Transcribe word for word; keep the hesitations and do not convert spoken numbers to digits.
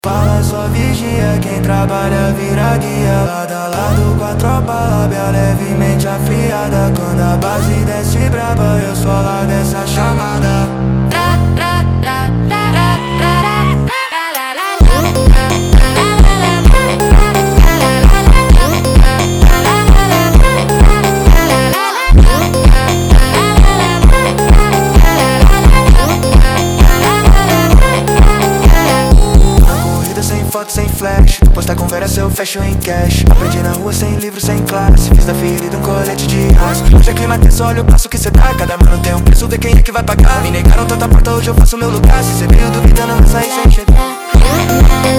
Fala só vigia, quem trabalha vira guia. Lado a lado com a tropa, lábia levemente afiada. Quando a base desce braba, eu sou lá dessa chamada. Foto sem flash, postar conversa eu fecho em cash. Aprendi na rua sem livro, sem classe. Fiz da ferida um colete de aço. Hoje é clima tenso, olha o passo que cê dá. Cada mano tem um preço, vê quem é que vai pagar. Me negaram tanta porta, hoje eu faço meu lugar. Se cê veio duvidando, vai sair sem chegar.